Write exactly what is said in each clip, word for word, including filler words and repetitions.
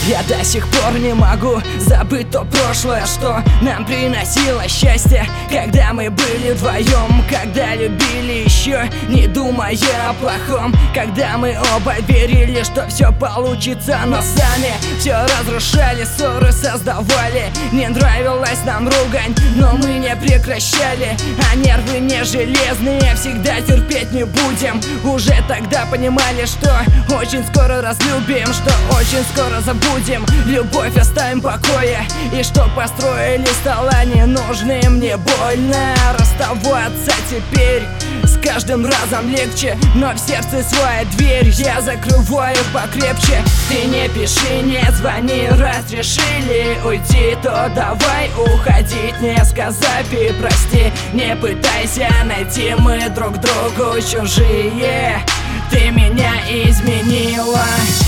Я до сих пор не могу забыть то прошлое, что нам приносило счастье, когда мы были вдвоем, когда любили еще, не думая о плохом, когда мы оба верили, что все получится, но сами все разрушали, ссоры создавали. Не нравилась нам ругань, но мы не прекращали, а нервы не железные, всегда терпеть не будем. Уже тогда понимали, что очень скоро разлюбим, что очень скоро забудем, любовь оставим в покое, и что построили стала ненужной. Мне больно расставаться теперь, с каждым разом легче, но в сердце своя дверь я закрываю покрепче. Ты не пиши, не звони, раз решили уйти, то давай уходить, не сказав и прости. Не пытайся найти, мы друг другу чужие. Ты меня изменила,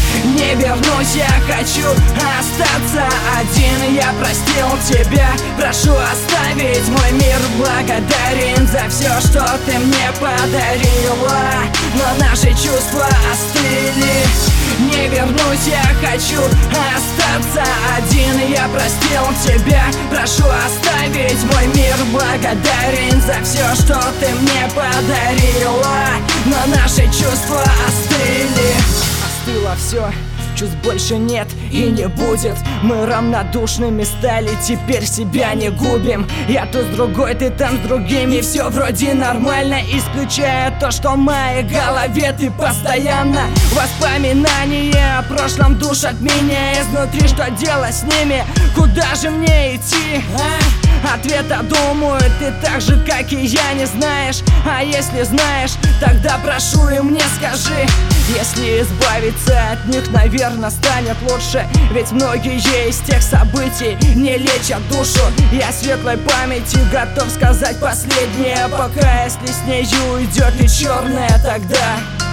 не вернусь, я хочу остаться один. Я простил тебя, прошу оставить мой мир, благодарен за все, что ты мне подарила, но наши чувства остыли. Не вернусь, я хочу остаться один. Я простил тебя, прошу оставить мой мир, благодарен за все, что ты мне подарила, но наши чувства остыли. Остыло все, чувств больше нет и не будет. Мы равнодушными стали, теперь себя не губим. Я тут с другой, ты там с другим, и все вроде нормально, исключая то, что в моей голове ты постоянно. Воспоминания о прошлом душат меня изнутри. Что делать с ними? Куда же мне идти? А? Ответа, думаю, ты так же, как и я, не знаешь. А если знаешь, тогда прошу и мне скажи. Если избавиться от них, наверное, станет лучше, ведь многие из тех событий не лечат душу. Я светлой памяти готов сказать последнее, пока если с нею уйдет и черное, тогда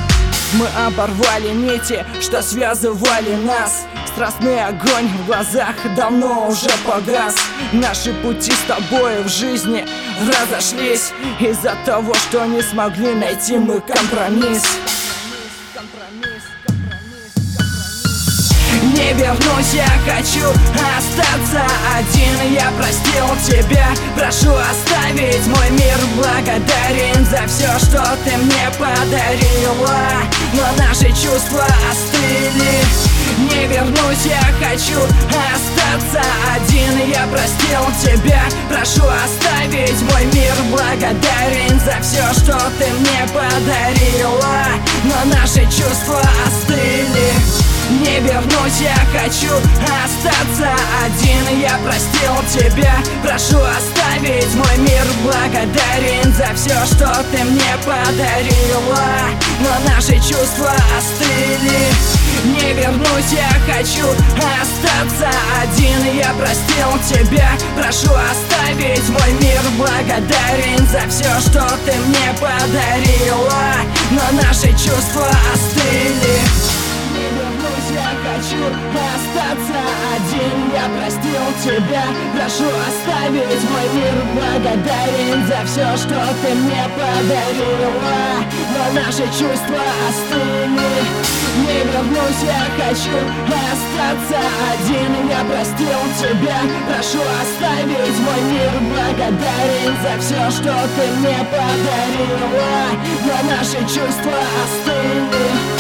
мы оборвали нити, что связывали нас. Страстный огонь в глазах давно уже погас. Наши пути с тобой в жизни разошлись из-за того, что не смогли найти мы компромисс. Не вернусь, я хочу остаться один. Я простил тебя, прошу оставить мой мир, благодарен за все, что ты мне подарила, но наши чувства остыли. Не вернусь, я хочу остаться один. Я простил тебя, прошу оставить мой мир, благодарен за все, что ты мне подарила, но наши чувства остыли. Не вернусь, я хочу остаться один. Я простил тебя, прошу оставить мой мир, благодарен за все, что ты мне подарила, но наши чувства остыли. Не вернусь, я хочу остаться один. Я простил тебя, прошу оставить мой мир, благодарен за все, что ты мне подарила, но наши чувства остыли. Я хочу остаться один. Я простил тебя, прошу оставить мой мир, благодарен за все, что ты мне подарила, но наши чувства остыли. Не вернусь, я хочу остаться один. Я простил тебя, прошу оставить мой мир, благодарен за все, что ты мне подарила, но наши чувства остыли.